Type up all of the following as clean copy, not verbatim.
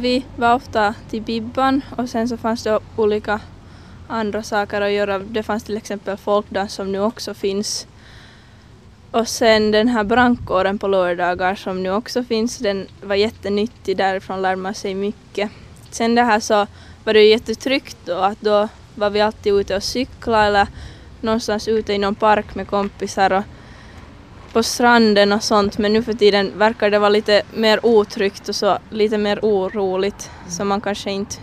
Vi var ofta till Bibban och sen så fanns det olika andra saker att göra. Det fanns till exempel folkdans som nu också finns. Och sen den här brandkåren på lördagar som nu också finns, den var jättenyttig, därifrån lär man sig mycket. Sen det här så var det jättetryggt då, att då var vi alltid ute och cykla eller någonstans ute i någon park med kompisar och på stranden och sånt. Men nu för tiden verkar det vara lite mer otryggt och så lite mer oroligt, så man kanske inte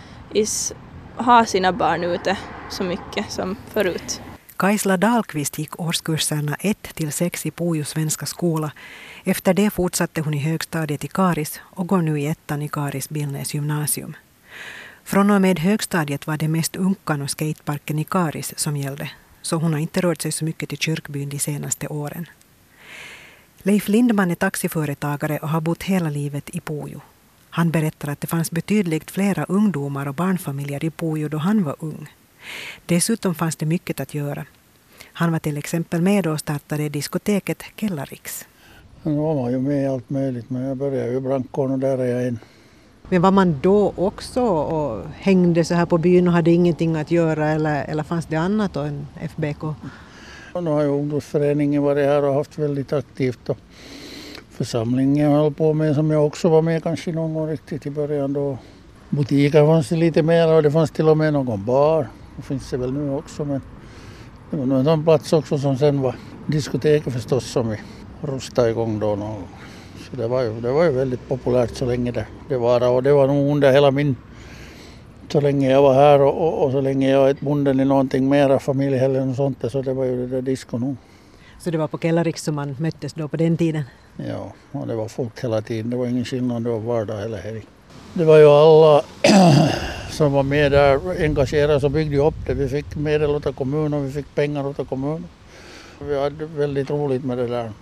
har sina barn ute så mycket som förut. Kaisla Dahlqvist gick årskurserna 1-6 i Pujo svenska skola. Efter det fortsatte hon i högstadiet i Karis och går nu i 1:an i Karis Billnäs gymnasium. Från och med högstadiet var det mest Unkan och skateparken i Karis som gällde, så hon har inte rört sig så mycket till kyrkbyn de senaste åren. Leif Lindman är taxiföretagare och har bott hela livet i Pujo. Han berättar att det fanns betydligt flera ungdomar och barnfamiljer i Pujo då han var ung. Dessutom fanns det mycket att göra. Han var till exempel med och startade diskoteket Kellarix. Nu var man ju med i allt möjligt, men jag började ju brandkåren och där är jag en. Men var man då också och hängde så här på byn och hade ingenting att göra eller fanns det annat än FBK? Och nu har ju ungdomsföreningen varit här och haft väldigt aktivt. Och församlingen höll på med, som jag också var med kanske någon gång riktigt i början då. Butiker fanns det lite mer och det fanns till och med någon bar. Det finns det väl nu också, men det var nog en plats också som sen var diskoteket förstås som vi rustade igång då någon gång. Så det var ju väldigt populärt så länge det var, och det var nog under hela så länge jag var här och så länge jag är bunden i någonting mera familjehelgen och sånt, så det var ju det där disco nog. Så det var på Kellarix som man möttes då på den tiden? Ja, och det var folk hela tiden, det var ingen skillnad, det var vardag hela helg. Det var ju alla som var med där engagerade som byggde upp det. Vi fick medel av kommunen och vi fick pengar av kommunen. Vi hade väldigt roligt med det där.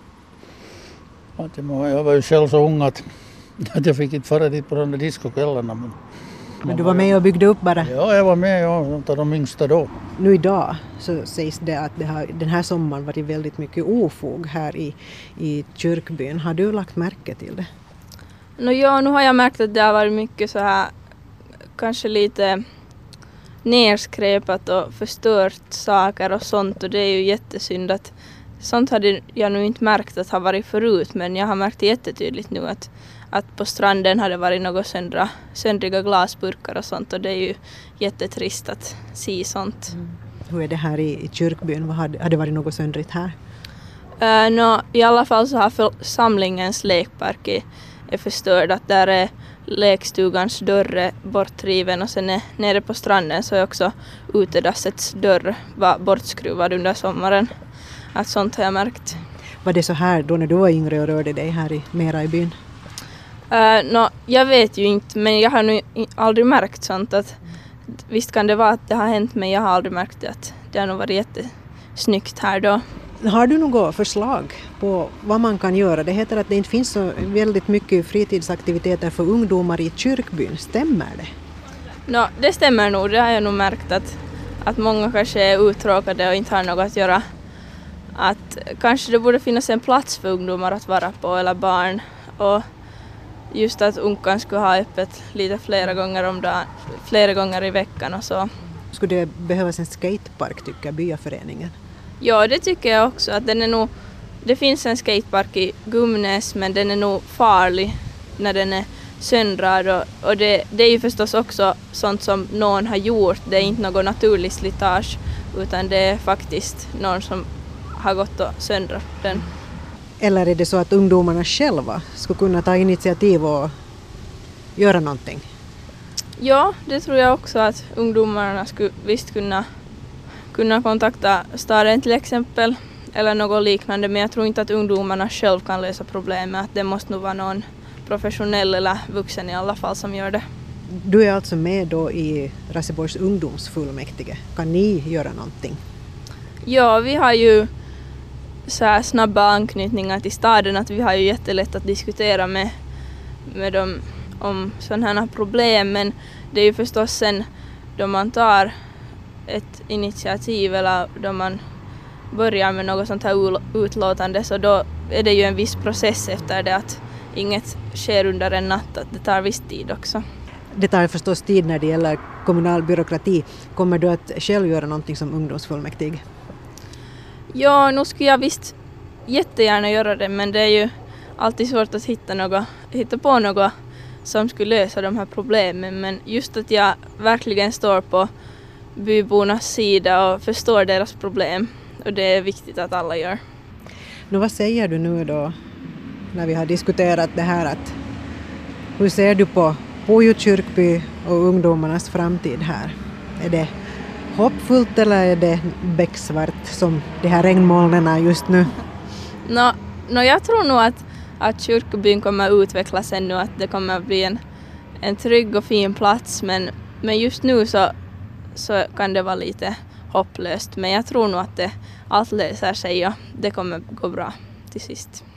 Jag var ju själv så ung att jag fick inte föra dit på de där diskokvällarna. Men du var med och byggde upp bara? Ja, jag var med, av de yngsta då. Nu idag så sägs det att den här sommaren varit väldigt mycket ofog här i kyrkbyn. Har du lagt märke till det? Ja, nu har jag märkt att det har varit mycket så här, kanske lite nerskräpat och förstört saker och sånt, och det är ju jättesynd att sånt hade jag nu inte märkt att ha varit förut, men jag har märkt det jättetydligt nu att på stranden hade varit något söndriga glasburkar och sånt, och det är ju jättetrist att se sånt. Mm. Hur är det här i kyrkbyn? Har det varit något söndrigt här? I alla fall så har församlingens lekpark är förstörd, att där är lekstugans dörr bortriven och sen nere på stranden så är också utedassets dörr var bortskruvad under sommaren. Att sånt har jag märkt. Var det så här då när du var yngre och rörde dig här mera i byn? Jag vet ju inte, men jag har nu aldrig märkt sånt. Att, visst kan det vara att det har hänt, men jag har aldrig märkt det, att det har nog varit jättesnyggt här då. Har du något förslag på vad man kan göra? Det heter att det inte finns så väldigt mycket fritidsaktiviteter för ungdomar i kyrkbyn. Stämmer det? Det stämmer nog. Det har jag nog märkt att många kanske är uttråkade och inte har något att göra. Att kanske det borde finnas en plats för ungdomar att vara på, eller barn. Och just att Unkan skulle ha öppet lite flera gånger om dagen, flera gånger i veckan och så. Skulle det behövas en skatepark, tycker byaföreningen? Ja, det tycker jag också. Att det finns en skatepark i Gumnäs, men den är nog farlig när den är söndrad. Och det är ju förstås också sånt som någon har gjort. Det är inte något naturligt slitage, utan det är faktiskt någon som har gått och söndrat den. Eller är det så att ungdomarna själva skulle kunna ta initiativ och göra någonting? Ja, det tror jag också, att ungdomarna skulle visst kunna kontakta staden till exempel eller något liknande, men jag tror inte att ungdomarna själv kan lösa problemet. Att det måste nog vara någon professionell eller vuxen i alla fall som gör det. Du är alltså med då i Raseborgs ungdomsfullmäktige. Kan ni göra någonting? Ja, vi har ju så här snabba anknytningar till staden, att vi har ju jättelätt att diskutera med dem om sådana här problem, men det är ju förstås sen då man tar ett initiativ eller då man börjar med något sånt här utlåtande, så då är det ju en viss process efter det, att inget sker under en natt, att det tar viss tid också. Det tar förstås tid när det gäller kommunal byråkrati. Kommer du att själv göra någonting som ungdomsfullmäktig? Ja, nu skulle jag visst jättegärna göra det, men det är ju alltid svårt att hitta på något som skulle lösa de här problemen. Men just att jag verkligen står på bybornas sida och förstår deras problem, och det är viktigt att alla gör. Vad säger du nu då när vi har diskuterat det här? Hur ser du på Pujo kyrkby och ungdomarnas framtid här? Är det hoppfullt eller är det becksvart som de här regnmolnen just nu? Jag tror nog att kyrkbyn kommer utvecklas ännu, att det kommer att bli en trygg och fin plats, men just nu så kan det vara lite hopplöst. Men jag tror nog att allt löser sig och det kommer gå bra till sist.